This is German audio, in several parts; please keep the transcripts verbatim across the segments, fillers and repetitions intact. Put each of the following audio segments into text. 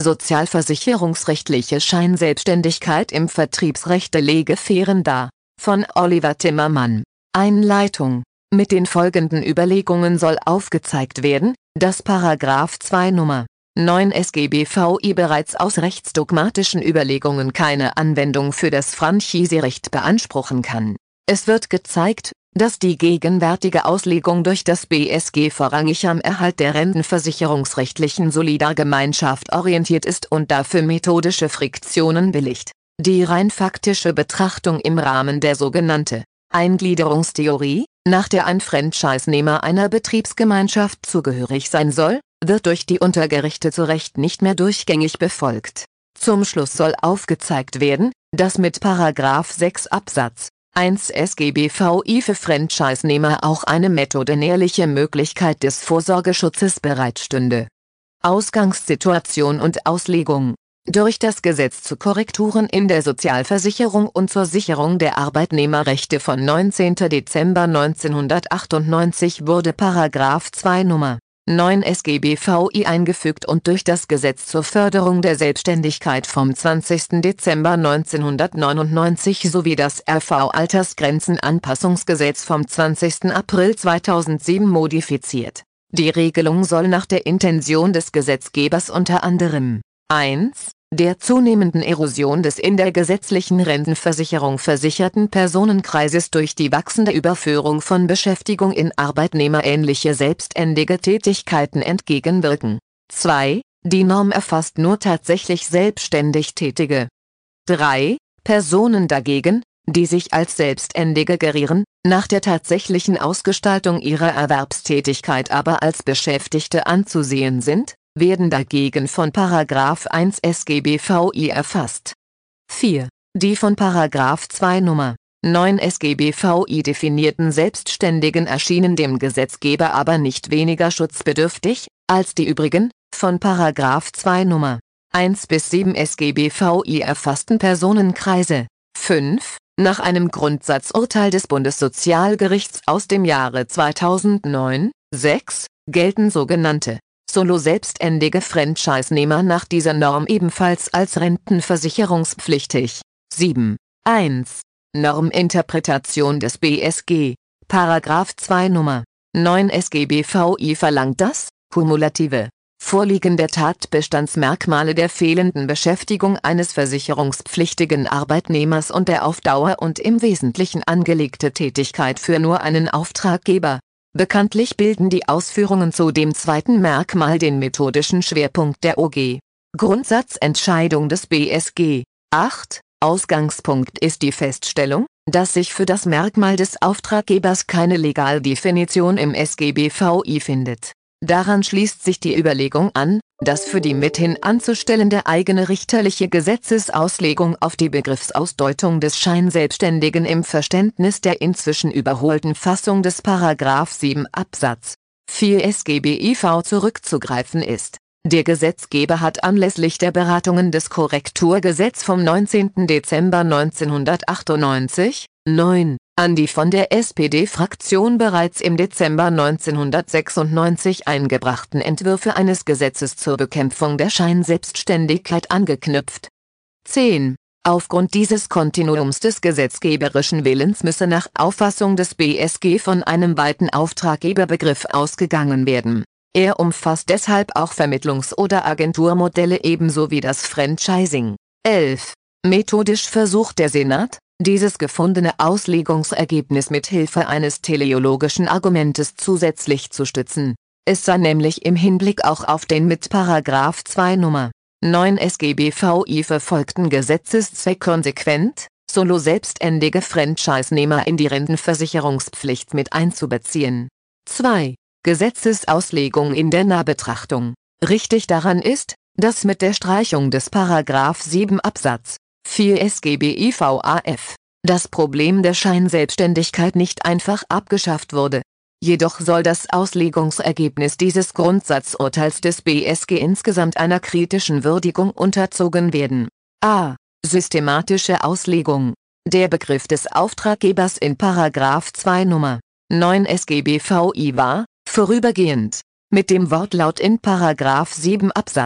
Sozialversicherungsrechtliche Scheinselbstständigkeit im Vertriebsrecht lege Fähren dar, von Oliver Timmermann. Einleitung. Mit den folgenden Überlegungen soll aufgezeigt werden, dass Paragraph zwei Nummer neun S G B V I bereits aus rechtsdogmatischen Überlegungen keine Anwendung für das Franchiserecht beanspruchen kann. Es wird gezeigt, dass die gegenwärtige Auslegung durch das B S G vorrangig am Erhalt der rentenversicherungsrechtlichen Solidargemeinschaft orientiert ist und dafür methodische Friktionen billigt. Die rein faktische Betrachtung im Rahmen der sogenannten Eingliederungstheorie, nach der ein Franchisenehmer einer Betriebsgemeinschaft zugehörig sein soll, wird durch die Untergerichte zu Recht nicht mehr durchgängig befolgt. Zum Schluss soll aufgezeigt werden, dass mit Paragraph sechs Absatz eins S G B V I für Franchisenehmer auch eine methodenährliche Möglichkeit des Vorsorgeschutzes bereitstünde. Ausgangssituation und Auslegung. Durch das Gesetz zu Korrekturen in der Sozialversicherung und zur Sicherung der Arbeitnehmerrechte von neunzehnten Dezember neunzehnhundertachtundneunzig wurde Paragraph zwei Nummer neun S G B V I eingefügt und durch das Gesetz zur Förderung der Selbstständigkeit vom zwanzigsten Dezember neunzehnhundertneunundneunzig sowie das R V-Altersgrenzenanpassungsgesetz vom zwanzigsten April zweitausendsieben modifiziert. Die Regelung soll nach der Intention des Gesetzgebers unter anderem eins der zunehmenden Erosion des in der gesetzlichen Rentenversicherung versicherten Personenkreises durch die wachsende Überführung von Beschäftigung in arbeitnehmerähnliche selbstständige Tätigkeiten entgegenwirken. zwei Die Norm erfasst nur tatsächlich selbstständig Tätige. drei Personen dagegen, die sich als Selbstständige gerieren, nach der tatsächlichen Ausgestaltung ihrer Erwerbstätigkeit aber als Beschäftigte anzusehen sind, werden dagegen von Paragraph eins S G B V I erfasst. vier Die von Paragraph zwei Nummer neun S G B V I definierten Selbstständigen erschienen dem Gesetzgeber aber nicht weniger schutzbedürftig, als die übrigen, von Paragraph zwei Nummer eins bis sieben S G B V I erfassten Personenkreise. fünf Nach einem Grundsatzurteil des Bundessozialgerichts aus dem Jahre zweitausendneun. sechs gelten sogenannte Solo-selbstständige Franchisenehmer nach dieser Norm ebenfalls als rentenversicherungspflichtig. sieben eins Norminterpretation des B S G. Paragraph zwei Nummer neun S G B V I verlangt das kumulative Vorliegen der Tatbestandsmerkmale der fehlenden Beschäftigung eines versicherungspflichtigen Arbeitnehmers und der auf Dauer und im Wesentlichen angelegte Tätigkeit für nur einen Auftraggeber. Bekanntlich bilden die Ausführungen zu dem zweiten Merkmal den methodischen Schwerpunkt der O G. Grundsatzentscheidung des B S G. acht Ausgangspunkt ist die Feststellung, dass sich für das Merkmal des Auftraggebers keine Legaldefinition im S G B V I findet. Daran schließt sich die Überlegung an, dass für die mithin anzustellende eigene richterliche Gesetzesauslegung auf die Begriffsausdeutung des Scheinselbstständigen im Verständnis der inzwischen überholten Fassung des Paragraph sieben Absatz vier S G B I V zurückzugreifen ist. Der Gesetzgeber hat anlässlich der Beratungen des Korrekturgesetz vom neunzehnten Dezember neunzehnhundertachtundneunzig, neun, an die von der S P D-Fraktion bereits im Dezember neunzehnhundertsechsundneunzig eingebrachten Entwürfe eines Gesetzes zur Bekämpfung der Scheinselbstständigkeit angeknüpft. zehn. Aufgrund dieses Kontinuums des gesetzgeberischen Willens müsse nach Auffassung des B S G von einem weiten Auftraggeberbegriff ausgegangen werden. Er umfasst deshalb auch Vermittlungs- oder Agenturmodelle ebenso wie das Franchising. elf. Methodisch versucht der Senat, dieses gefundene Auslegungsergebnis mit Hilfe eines teleologischen Argumentes zusätzlich zu stützen. Es sei nämlich im Hinblick auch auf den mit Paragraph zwei Nummer neun S G B V I verfolgten Gesetzeszweck konsequent, Solo-selbstständige Franchisenehmer in die Rentenversicherungspflicht mit einzubeziehen. zwei. Gesetzesauslegung in der Nahbetrachtung. Richtig daran ist, dass mit der Streichung des Paragraph sieben Absatz vier S G B I V A F das Problem der Scheinselbstständigkeit nicht einfach abgeschafft wurde. Jedoch soll das Auslegungsergebnis dieses Grundsatzurteils des B S G insgesamt einer kritischen Würdigung unterzogen werden. a. Systematische Auslegung. Der Begriff des Auftraggebers in Paragraph zwei Nummer neun S G B V I war, vorübergehend, mit dem Wortlaut in Paragraph sieben Absatz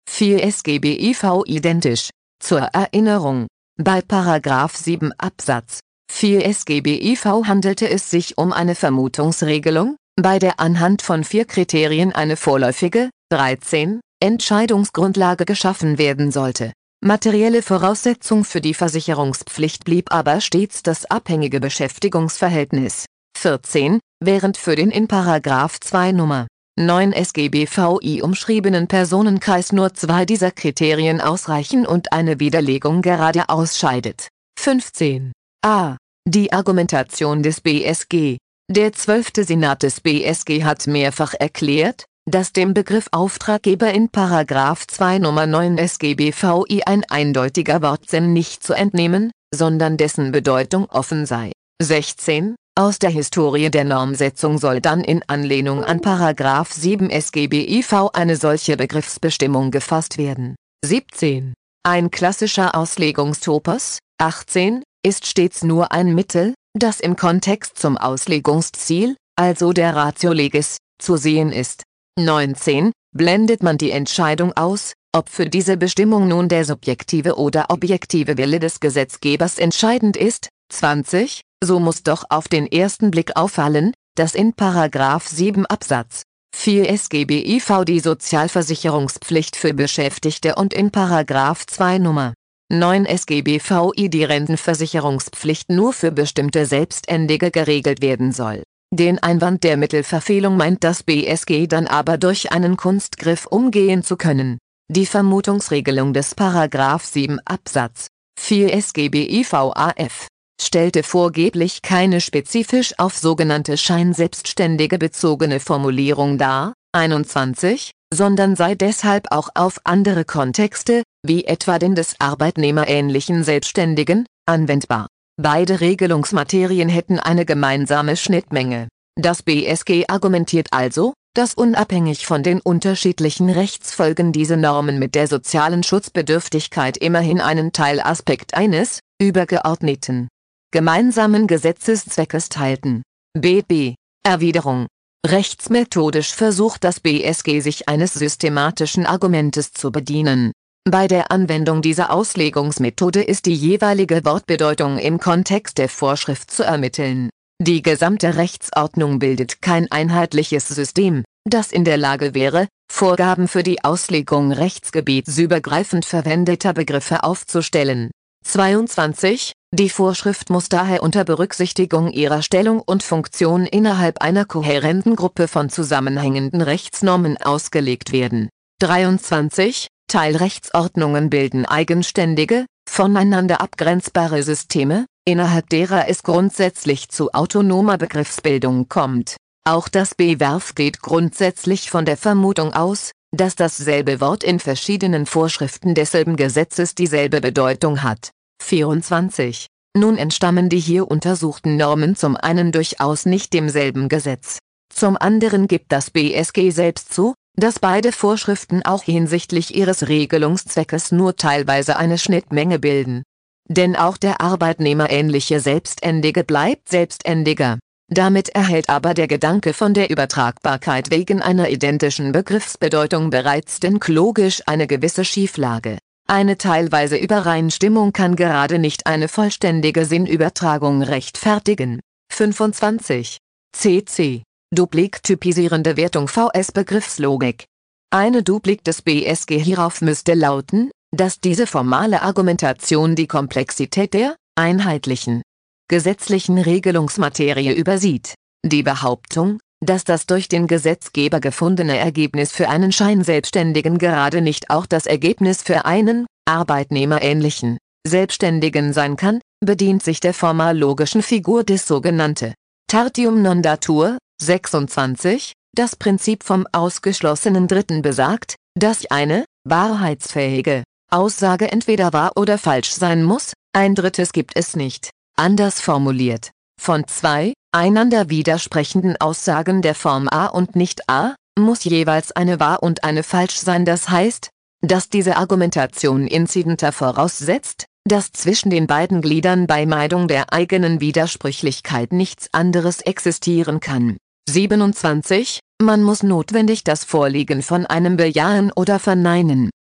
vier S G B I V identisch. Zur Erinnerung: Bei Paragraph sieben Absatz vier S G B I V handelte es sich um eine Vermutungsregelung, bei der anhand von vier Kriterien eine vorläufige, dreizehn, Entscheidungsgrundlage geschaffen werden sollte. Materielle Voraussetzung für die Versicherungspflicht blieb aber stets das abhängige Beschäftigungsverhältnis. vierzehn, während für den in Paragraph zwei Nummer neun S G B V I umschriebenen Personenkreis nur zwei dieser Kriterien ausreichen und eine Widerlegung gerade ausscheidet. fünfzehn. a. Die Argumentation des B S G. Der zwölfte Senat des B S G hat mehrfach erklärt, dass dem Begriff Auftraggeber in Paragraph zwei Nummer neun S G B V I ein eindeutiger Wortsinn nicht zu entnehmen, sondern dessen Bedeutung offen sei. sechzehn. Aus der Historie der Normsetzung soll dann in Anlehnung an Paragraph sieben S G B I V eine solche Begriffsbestimmung gefasst werden. siebzehn. Ein klassischer Auslegungstopos, achtzehn, ist stets nur ein Mittel, das im Kontext zum Auslegungsziel, also der Ratio legis, zu sehen ist. neunzehn. Blendet man die Entscheidung aus, ob für diese Bestimmung nun der subjektive oder objektive Wille des Gesetzgebers entscheidend ist. zwanzig. So muss doch auf den ersten Blick auffallen, dass in Paragraph sieben Absatz vier S G B I V die Sozialversicherungspflicht für Beschäftigte und in Paragraph zwei Nummer neun S G B V I die Rentenversicherungspflicht nur für bestimmte Selbständige geregelt werden soll. Den Einwand der Mittelverfehlung meint das B S G dann aber durch einen Kunstgriff umgehen zu können. Die Vermutungsregelung des Paragraph sieben Absatz vier S G B I V A F stellte vorgeblich keine spezifisch auf sogenannte Scheinselbstständige bezogene Formulierung dar, einundzwanzig, sondern sei deshalb auch auf andere Kontexte, wie etwa den des arbeitnehmerähnlichen Selbstständigen, anwendbar. Beide Regelungsmaterien hätten eine gemeinsame Schnittmenge. Das B S G argumentiert also, dass unabhängig von den unterschiedlichen Rechtsfolgen diese Normen mit der sozialen Schutzbedürftigkeit immerhin einen Teilaspekt eines, übergeordneten, gemeinsamen Gesetzeszweckes teilten. B B. Erwiderung. Rechtsmethodisch versucht das B S G sich eines systematischen Argumentes zu bedienen. Bei der Anwendung dieser Auslegungsmethode ist die jeweilige Wortbedeutung im Kontext der Vorschrift zu ermitteln. Die gesamte Rechtsordnung bildet kein einheitliches System, das in der Lage wäre, Vorgaben für die Auslegung rechtsgebietsübergreifend verwendeter Begriffe aufzustellen. zweiundzwanzig. Die Vorschrift muss daher unter Berücksichtigung ihrer Stellung und Funktion innerhalb einer kohärenten Gruppe von zusammenhängenden Rechtsnormen ausgelegt werden. dreiundzwanzig. Teilrechtsordnungen bilden eigenständige, voneinander abgrenzbare Systeme, innerhalb derer es grundsätzlich zu autonomer Begriffsbildung kommt. Auch das B-Werf geht grundsätzlich von der Vermutung aus, dass dasselbe Wort in verschiedenen Vorschriften desselben Gesetzes dieselbe Bedeutung hat. vierundzwanzig. Nun entstammen die hier untersuchten Normen zum einen durchaus nicht demselben Gesetz. Zum anderen gibt das B S G selbst zu, dass beide Vorschriften auch hinsichtlich ihres Regelungszweckes nur teilweise eine Schnittmenge bilden. Denn auch der arbeitnehmerähnliche Selbständige bleibt Selbständiger. Damit erhält aber der Gedanke von der Übertragbarkeit wegen einer identischen Begriffsbedeutung bereits denklogisch eine gewisse Schieflage. Eine teilweise Übereinstimmung kann gerade nicht eine vollständige Sinnübertragung rechtfertigen. fünfundzwanzig. C C. Duplik-typisierende Wertung V S-Begriffslogik. Eine Duplik des B S G hierauf müsste lauten, dass diese formale Argumentation die Komplexität der einheitlichen gesetzlichen Regelungsmaterie übersieht. Die Behauptung, dass das durch den Gesetzgeber gefundene Ergebnis für einen Scheinselbstständigen gerade nicht auch das Ergebnis für einen arbeitnehmerähnlichen Selbstständigen sein kann, bedient sich der formal-logischen Figur des sogenannten Tertium non datur. sechsundzwanzig. Das Prinzip vom ausgeschlossenen Dritten besagt, dass eine wahrheitsfähige Aussage entweder wahr oder falsch sein muss, ein Drittes gibt es nicht. Anders formuliert: Von zwei einander widersprechenden Aussagen der Form A und nicht A, muss jeweils eine wahr und eine falsch sein. Das heißt, dass diese Argumentation inzidenter voraussetzt, dass zwischen den beiden Gliedern bei Meidung der eigenen Widersprüchlichkeit nichts anderes existieren kann. siebenundzwanzig. Man muss notwendig das Vorliegen von einem bejahen oder verneinen.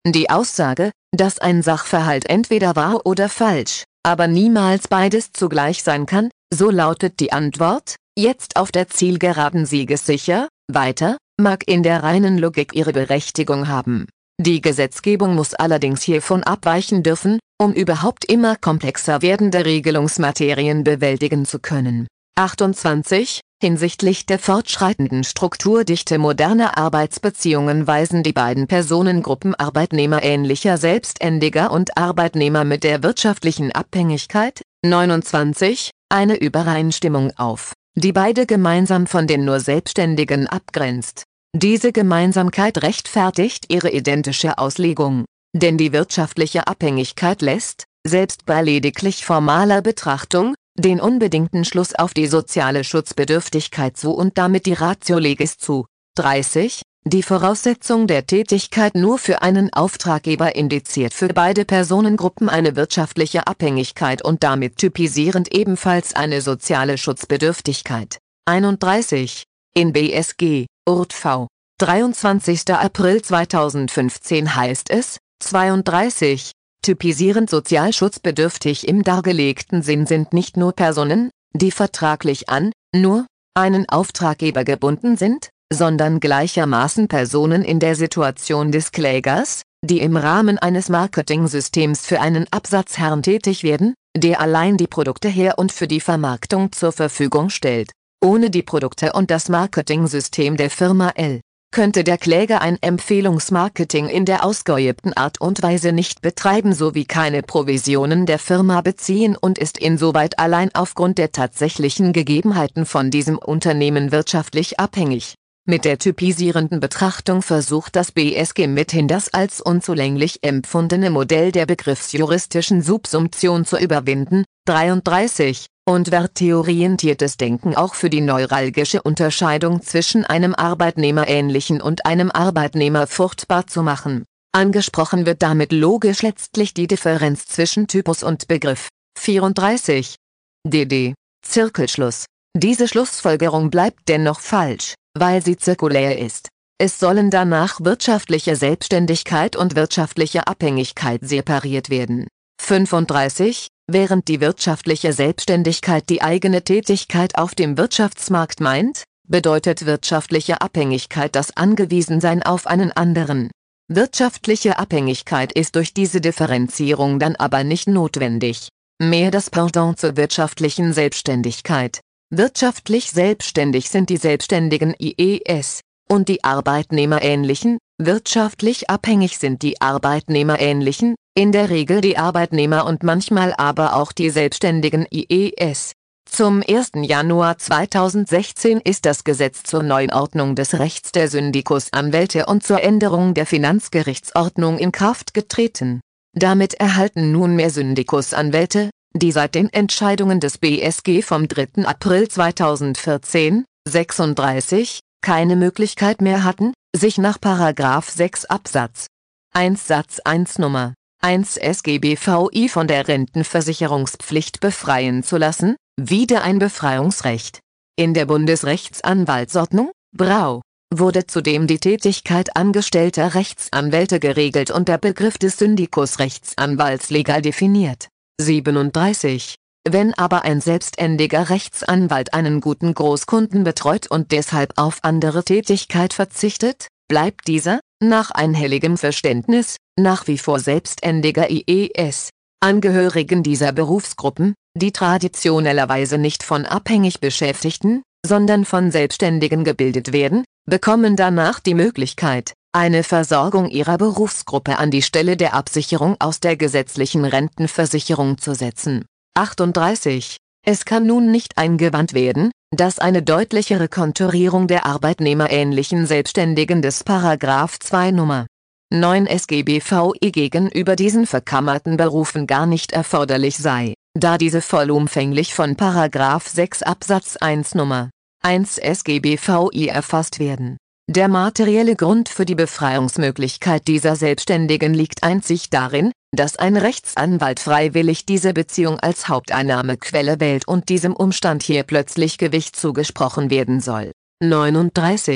Die Aussage, dass ein Sachverhalt entweder wahr oder falsch, aber niemals beides zugleich sein kann, so lautet die Antwort, jetzt auf der Zielgeraden siegessicher, weiter, mag in der reinen Logik ihre Berechtigung haben. Die Gesetzgebung muss allerdings hiervon abweichen dürfen, um überhaupt immer komplexer werdende Regelungsmaterien bewältigen zu können. achtundzwanzig. Hinsichtlich der fortschreitenden Strukturdichte moderner Arbeitsbeziehungen weisen die beiden Personengruppen Arbeitnehmer ähnlicher Selbstständiger und Arbeitnehmer mit der wirtschaftlichen Abhängigkeit, neunundzwanzig, eine Übereinstimmung auf, die beide gemeinsam von den nur Selbstständigen abgrenzt. Diese Gemeinsamkeit rechtfertigt ihre identische Auslegung, denn die wirtschaftliche Abhängigkeit lässt, selbst bei lediglich formaler Betrachtung, den unbedingten Schluss auf die soziale Schutzbedürftigkeit zu und damit die Ratio legis zu. dreißig. Die Voraussetzung der Tätigkeit nur für einen Auftraggeber indiziert für beide Personengruppen eine wirtschaftliche Abhängigkeit und damit typisierend ebenfalls eine soziale Schutzbedürftigkeit. einunddreißig. In B S G, Urt V. dreiundzwanzigster April zweitausendfünfzehn heißt es, zweiunddreißig. Typisierend sozial schutzbedürftig im dargelegten Sinn sind nicht nur Personen, die vertraglich an, nur, einen Auftraggeber gebunden sind, sondern gleichermaßen Personen in der Situation des Klägers, die im Rahmen eines Marketingsystems für einen Absatzherrn tätig werden, der allein die Produkte her und für die Vermarktung zur Verfügung stellt. Ohne die Produkte und das Marketingsystem der Firma L. könnte der Kläger ein Empfehlungsmarketing in der ausgeübten Art und Weise nicht betreiben sowie keine Provisionen der Firma beziehen und ist insoweit allein aufgrund der tatsächlichen Gegebenheiten von diesem Unternehmen wirtschaftlich abhängig. Mit der typisierenden Betrachtung versucht das B S G mithin das als unzulänglich empfundene Modell der begriffsjuristischen Subsumption zu überwinden. dreiunddreißig. Und werteorientiertes Denken auch für die neuralgische Unterscheidung zwischen einem arbeitnehmerähnlichen und einem Arbeitnehmer fruchtbar zu machen. Angesprochen wird damit logisch letztlich die Differenz zwischen Typus und Begriff. vierunddreißig. D D. Zirkelschluss. Diese Schlussfolgerung bleibt dennoch falsch, weil sie zirkulär ist. Es sollen danach wirtschaftliche Selbstständigkeit und wirtschaftliche Abhängigkeit separiert werden. fünfunddreißig. Während die wirtschaftliche Selbstständigkeit die eigene Tätigkeit auf dem Wirtschaftsmarkt meint, bedeutet wirtschaftliche Abhängigkeit das Angewiesensein auf einen anderen. Wirtschaftliche Abhängigkeit ist durch diese Differenzierung dann aber nicht notwendig. Mehr das Pendant zur wirtschaftlichen Selbstständigkeit. Wirtschaftlich selbstständig sind die selbstständigen I E S, und die Arbeitnehmerähnlichen, wirtschaftlich abhängig sind die Arbeitnehmerähnlichen, in der Regel die Arbeitnehmer und manchmal aber auch die selbstständigen I E S. Zum ersten Januar zweitausendsechzehn ist das Gesetz zur Neuordnung des Rechts der Syndikusanwälte und zur Änderung der Finanzgerichtsordnung in Kraft getreten. Damit erhalten nunmehr Syndikusanwälte, die seit den Entscheidungen des B S G vom dritten April zweitausendvierzehn, sechsunddreißig, keine Möglichkeit mehr hatten, sich nach Paragraph sechs Absatz eins Satz eins Nummer eins S G B V I von der Rentenversicherungspflicht befreien zu lassen, wieder ein Befreiungsrecht. In der Bundesrechtsanwaltsordnung, Brau, wurde zudem die Tätigkeit angestellter Rechtsanwälte geregelt und der Begriff des Syndikusrechtsanwalts legal definiert. siebenunddreißig. Wenn aber ein selbstständiger Rechtsanwalt einen guten Großkunden betreut und deshalb auf andere Tätigkeit verzichtet, bleibt dieser, nach einhelligem Verständnis, nach wie vor selbstständiger I E S. Angehörigen dieser Berufsgruppen, die traditionellerweise nicht von abhängig Beschäftigten, sondern von Selbstständigen gebildet werden, bekommen danach die Möglichkeit, eine Versorgung ihrer Berufsgruppe an die Stelle der Absicherung aus der gesetzlichen Rentenversicherung zu setzen. achtunddreißig. Es kann nun nicht eingewandt werden, dass eine deutlichere Konturierung der arbeitnehmerähnlichen Selbstständigen des Paragraph zwei Nummer neun S G B V I gegenüber diesen verkammerten Berufen gar nicht erforderlich sei, da diese vollumfänglich von Paragraph sechs Absatz eins Nummer eins S G B V I erfasst werden. Der materielle Grund für die Befreiungsmöglichkeit dieser Selbstständigen liegt einzig darin, dass ein Rechtsanwalt freiwillig diese Beziehung als Haupteinnahmequelle wählt und diesem Umstand hier plötzlich Gewicht zugesprochen werden soll. neununddreißig.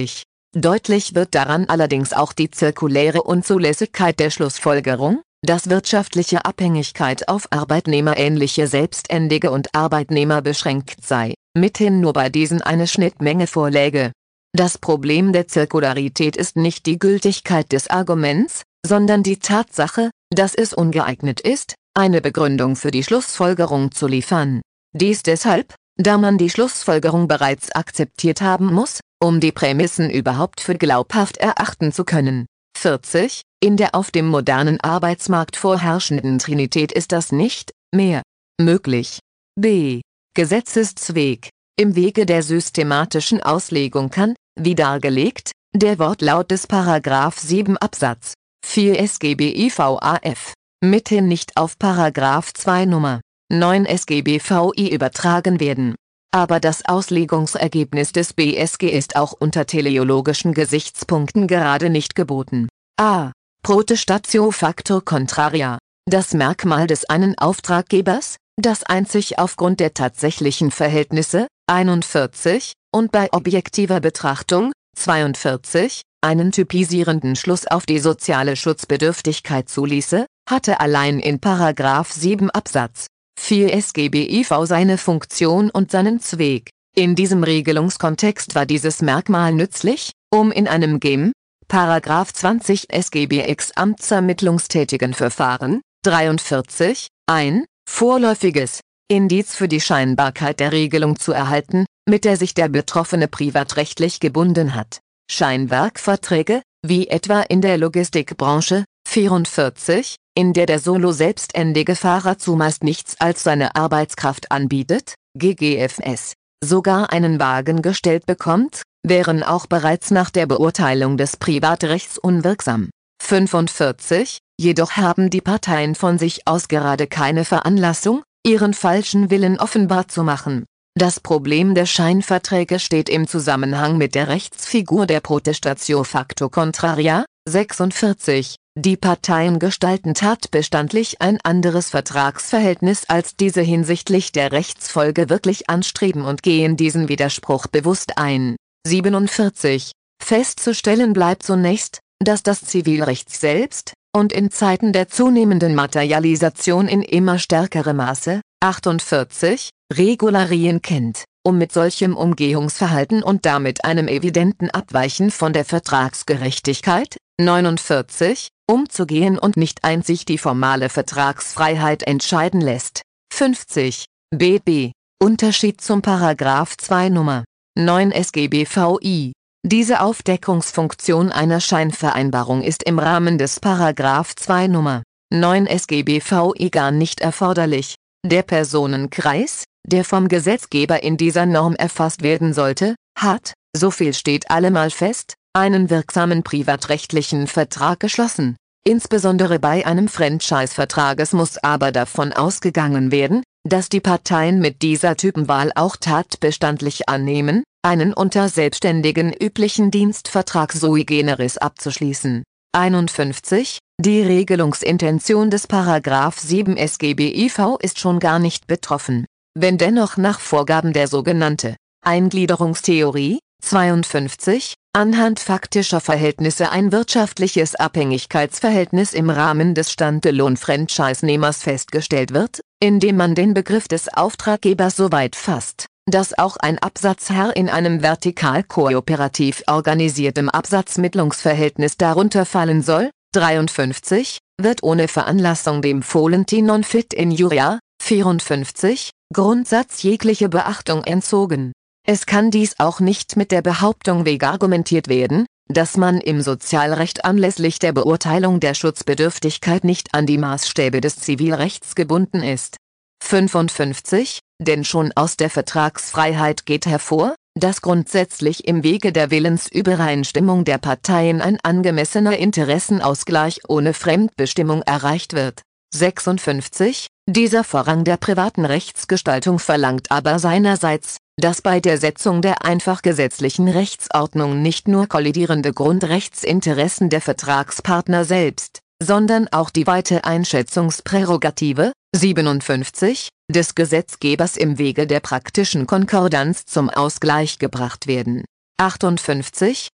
Deutlich wird daran allerdings auch die zirkuläre Unzulässigkeit der Schlussfolgerung, dass wirtschaftliche Abhängigkeit auf arbeitnehmerähnliche Selbstständige und Arbeitnehmer beschränkt sei, mithin nur bei diesen eine Schnittmenge vorläge. Das Problem der Zirkularität ist nicht die Gültigkeit des Arguments, sondern die Tatsache, dass es ungeeignet ist, eine Begründung für die Schlussfolgerung zu liefern. Dies deshalb, da man die Schlussfolgerung bereits akzeptiert haben muss, um die Prämissen überhaupt für glaubhaft erachten zu können. vierzig. In der auf dem modernen Arbeitsmarkt vorherrschenden Trinität ist das nicht mehr möglich. B. Gesetzeszweck. Im Wege der systematischen Auslegung kann, wie dargelegt, der Wortlaut des Paragraph sieben Absatz vier S G B I V A F mithin nicht auf Paragraph zwei Nummer neun S G B V I übertragen werden. Aber das Auslegungsergebnis des B S G ist auch unter teleologischen Gesichtspunkten gerade nicht geboten. A. Protestatio facto contraria. Das Merkmal des einen Auftraggebers, das einzig aufgrund der tatsächlichen Verhältnisse, einundvierzig, und bei objektiver Betrachtung, zweiundvierzig, einen typisierenden Schluss auf die soziale Schutzbedürftigkeit zuließe, hatte allein in Paragraph sieben Absatz vier S G B I V seine Funktion und seinen Zweck. In diesem Regelungskontext war dieses Merkmal nützlich, um in einem G E M, Paragraph zwanzig S G B X amtsermittlungstätigen Verfahren, dreiundvierzig, ein vorläufiges Indiz für die Scheinbarkeit der Regelung zu erhalten, mit der sich der Betroffene privatrechtlich gebunden hat. Scheinwerkverträge, wie etwa in der Logistikbranche, vierundvierzig, in der der solo-selbstständige Fahrer zumeist nichts als seine Arbeitskraft anbietet, G G F S, sogar einen Wagen gestellt bekommt, wären auch bereits nach der Beurteilung des Privatrechts unwirksam. fünfundvierzig, jedoch haben die Parteien von sich aus gerade keine Veranlassung, ihren falschen Willen offenbar zu machen. Das Problem der Scheinverträge steht im Zusammenhang mit der Rechtsfigur der Protestatio facto contraria, sechsundvierzig. Die Parteien gestalten tatbestandlich ein anderes Vertragsverhältnis als diese hinsichtlich der Rechtsfolge wirklich anstreben und gehen diesen Widerspruch bewusst ein. siebenundvierzig. Festzustellen bleibt zunächst, dass das Zivilrecht selbst, und in Zeiten der zunehmenden Materialisation in immer stärkerem Maße, achtundvierzig, Regularien kennt, um mit solchem Umgehungsverhalten und damit einem evidenten Abweichen von der Vertragsgerechtigkeit, neunundvierzig, umzugehen und nicht einzig die formale Vertragsfreiheit entscheiden lässt. fünfzig. B B. Unterschied zum Paragraph zwei Nummer neun S G B V I. Diese Aufdeckungsfunktion einer Scheinvereinbarung ist im Rahmen des Paragraph zwei Nummer neun S G B V I gar nicht erforderlich. Der Personenkreis, der vom Gesetzgeber in dieser Norm erfasst werden sollte, hat, so viel steht allemal fest, einen wirksamen privatrechtlichen Vertrag geschlossen. Insbesondere bei einem Franchise-Vertrag muss aber davon ausgegangen werden, dass die Parteien mit dieser Typenwahl auch tatbestandlich annehmen, einen unter Selbstständigen üblichen Dienstvertrag sui generis abzuschließen. einundfünfzig. Die Regelungsintention des Paragraph sieben S G B I V ist schon gar nicht betroffen. Wenn dennoch nach Vorgaben der sogenannte Eingliederungstheorie, zweiundfünfzig, anhand faktischer Verhältnisse ein wirtschaftliches Abhängigkeitsverhältnis im Rahmen des Standalone-Franchise-Nehmers festgestellt wird, indem man den Begriff des Auftraggebers so weit fasst, dass auch ein Absatzherr in einem vertikal kooperativ organisiertem Absatzmittlungsverhältnis darunter fallen soll, dreiundfünfzig, wird ohne Veranlassung dem Volenti non fit in iuria, vierundfünfzig, Grundsatz jegliche Beachtung entzogen. Es kann dies auch nicht mit der Behauptung wegargumentiert werden, dass man im Sozialrecht anlässlich der Beurteilung der Schutzbedürftigkeit nicht an die Maßstäbe des Zivilrechts gebunden ist. fünfundfünfzig, denn schon aus der Vertragsfreiheit geht hervor, dass grundsätzlich im Wege der Willensübereinstimmung der Parteien ein angemessener Interessenausgleich ohne Fremdbestimmung erreicht wird. sechsundfünfzig, dieser Vorrang der privaten Rechtsgestaltung verlangt aber seinerseits, dass bei der Setzung der einfach gesetzlichen Rechtsordnung nicht nur kollidierende Grundrechtsinteressen der Vertragspartner selbst, sondern auch die weite Einschätzungsprärogative, siebenundfünfzig, des Gesetzgebers im Wege der praktischen Konkordanz zum Ausgleich gebracht werden. achtundfünfzig,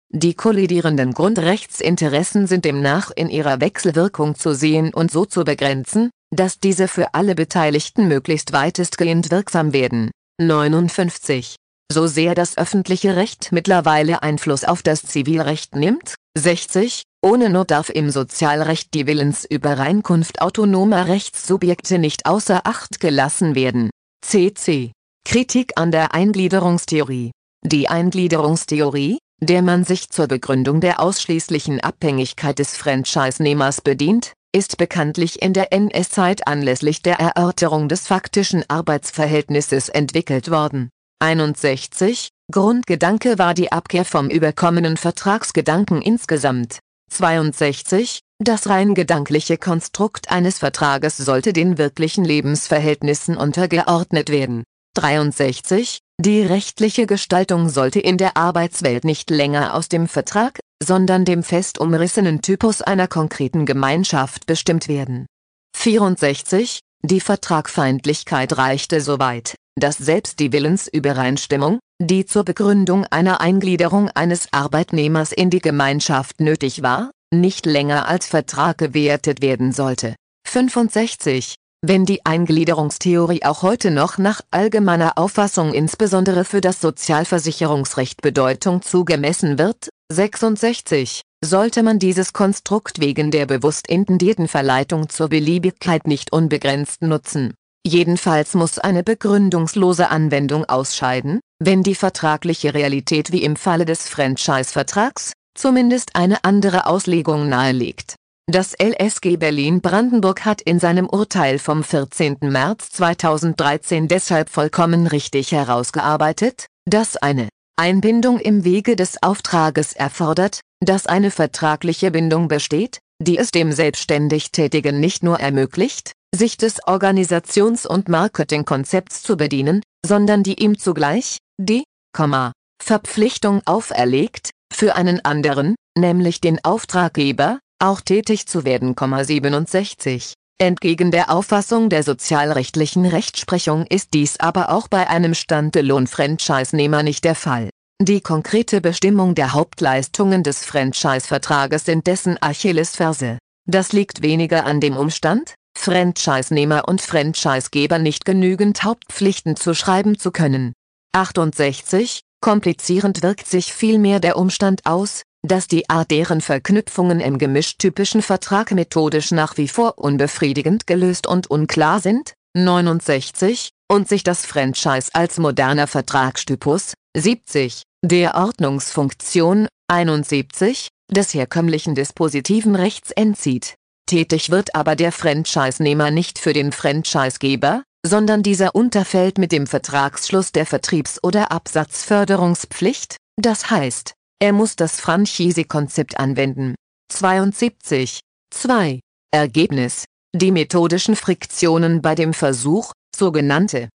Die kollidierenden Grundrechtsinteressen sind demnach in ihrer Wechselwirkung zu sehen und so zu begrenzen, dass diese für alle Beteiligten möglichst weitestgehend wirksam werden. neunundfünfzig. So sehr das öffentliche Recht mittlerweile Einfluss auf das Zivilrecht nimmt. sechzig. Ohne Not darf im Sozialrecht die Willensübereinkunft autonomer Rechtssubjekte nicht außer Acht gelassen werden. cc. Kritik an der Eingliederungstheorie. Die Eingliederungstheorie, der man sich zur Begründung der ausschließlichen Abhängigkeit des Franchise-Nehmers bedient, ist bekanntlich in der N S-Zeit anlässlich der Erörterung des faktischen Arbeitsverhältnisses entwickelt worden. einundsechzig. Grundgedanke war die Abkehr vom überkommenen Vertragsgedanken insgesamt. zweiundsechzig. Das rein gedankliche Konstrukt eines Vertrages sollte den wirklichen Lebensverhältnissen untergeordnet werden. dreiundsechzig. Die rechtliche Gestaltung sollte in der Arbeitswelt nicht länger aus dem Vertrag, sondern dem fest umrissenen Typus einer konkreten Gemeinschaft bestimmt werden. vierundsechzig. Die Vertragfeindlichkeit reichte so weit, dass selbst die Willensübereinstimmung, die zur Begründung einer Eingliederung eines Arbeitnehmers in die Gemeinschaft nötig war, nicht länger als Vertrag gewertet werden sollte. fünfundsechzig. Wenn die Eingliederungstheorie auch heute noch nach allgemeiner Auffassung insbesondere für das Sozialversicherungsrecht Bedeutung zugemessen wird, sechsundsechzig, sollte man dieses Konstrukt wegen der bewusst intendierten Verleitung zur Beliebigkeit nicht unbegrenzt nutzen. Jedenfalls muss eine begründungslose Anwendung ausscheiden, wenn die vertragliche Realität wie im Falle des Franchise-Vertrags zumindest eine andere Auslegung nahelegt. Das L S G Berlin-Brandenburg hat in seinem Urteil vom vierzehnten März zweitausenddreizehn deshalb vollkommen richtig herausgearbeitet, dass eine Einbindung im Wege des Auftrages erfordert, dass eine vertragliche Bindung besteht, die es dem selbstständig Tätigen nicht nur ermöglicht, sich des Organisations- und Marketingkonzepts zu bedienen, sondern die ihm zugleich die Komma, Verpflichtung auferlegt, für einen anderen, nämlich den Auftraggeber, auch tätig zu werden. siebenundsechzig. Entgegen der Auffassung der sozialrechtlichen Rechtsprechung ist dies aber auch bei einem Standalone-Franchise-Nehmer nicht der Fall. Die konkrete Bestimmung der Hauptleistungen des Franchise-Vertrages sind dessen Achillesferse. Das liegt weniger an dem Umstand, Franchise-Nehmer und Franchisegeber nicht genügend Hauptpflichten zuschreiben zu können. achtundsechzig. Komplizierend wirkt sich vielmehr der Umstand aus, dass die Art deren Verknüpfungen im gemischttypischen Vertrag methodisch nach wie vor unbefriedigend gelöst und unklar sind. neunundsechzig. Und sich das Franchise als moderner Vertragstypus, siebzig, der Ordnungsfunktion, einundsiebzig, des herkömmlichen dispositiven Rechts entzieht. Tätig wird aber der Franchise-Nehmer nicht für den Franchisegeber, sondern dieser unterfällt mit dem Vertragsschluss der Vertriebs- oder Absatzförderungspflicht, das heißt, er muss das Franchise-Konzept anwenden. zweiundsiebzig. zwei. Ergebnis: Die methodischen Friktionen bei dem Versuch, sogenannte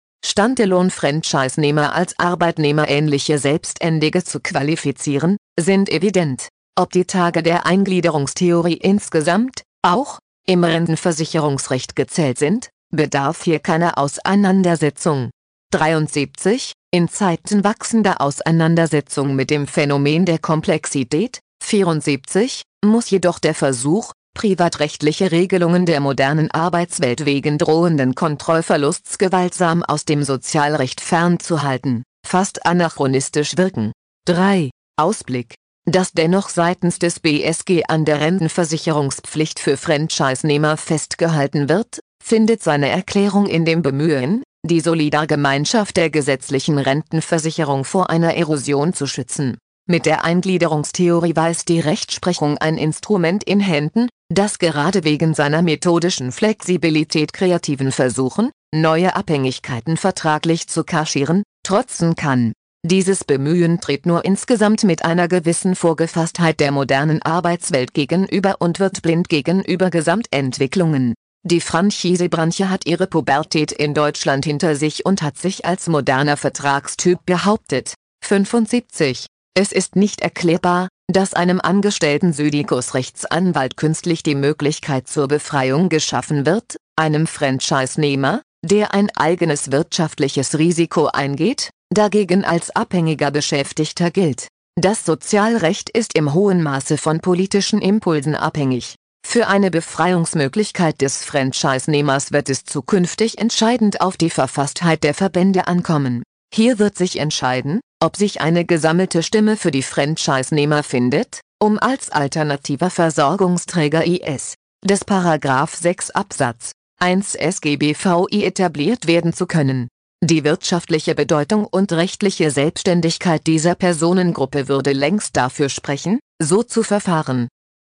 Standalone-Franchise-Nehmer als arbeitnehmerähnliche Selbstständige zu qualifizieren, sind evident. Ob die Tage der Eingliederungstheorie insgesamt, auch, im Rentenversicherungsrecht gezählt sind, bedarf hier keiner Auseinandersetzung. dreiundsiebzig. In Zeiten wachsender Auseinandersetzung mit dem Phänomen der Komplexität, vierundsiebzig, muss jedoch der Versuch, privatrechtliche Regelungen der modernen Arbeitswelt wegen drohenden Kontrollverlusts gewaltsam aus dem Sozialrecht fernzuhalten, fast anachronistisch wirken. drei. Ausblick: Dass dennoch seitens des B S G an der Rentenversicherungspflicht für Franchise-Nehmer festgehalten wird, findet seine Erklärung in dem Bemühen, die Solidargemeinschaft der gesetzlichen Rentenversicherung vor einer Erosion zu schützen. Mit der Eingliederungstheorie weiß die Rechtsprechung ein Instrument in Händen, das gerade wegen seiner methodischen Flexibilität kreativen Versuchen, neue Abhängigkeiten vertraglich zu kaschieren, trotzen kann. Dieses Bemühen tritt nur insgesamt mit einer gewissen Vorgefasstheit der modernen Arbeitswelt gegenüber und wird blind gegenüber Gesamtentwicklungen. Die Franchisebranche hat ihre Pubertät in Deutschland hinter sich und hat sich als moderner Vertragstyp behauptet. fünfundsiebzig. Es ist nicht erklärbar, dass einem angestellten Syndikus-Rechtsanwalt künstlich die Möglichkeit zur Befreiung geschaffen wird, einem Franchise-Nehmer, der ein eigenes wirtschaftliches Risiko eingeht, dagegen als abhängiger Beschäftigter gilt. Das Sozialrecht ist im hohen Maße von politischen Impulsen abhängig. Für eine Befreiungsmöglichkeit des Franchise-Nehmers wird es zukünftig entscheidend auf die Verfasstheit der Verbände ankommen. Hier wird sich entscheiden, ob sich eine gesammelte Stimme für die Franchise-Nehmer findet, um als alternativer Versorgungsträger I S des Paragraph sechs Absatz eins S G B V I etabliert werden zu können. Die wirtschaftliche Bedeutung und rechtliche Selbstständigkeit dieser Personengruppe würde längst dafür sprechen, so zu verfahren.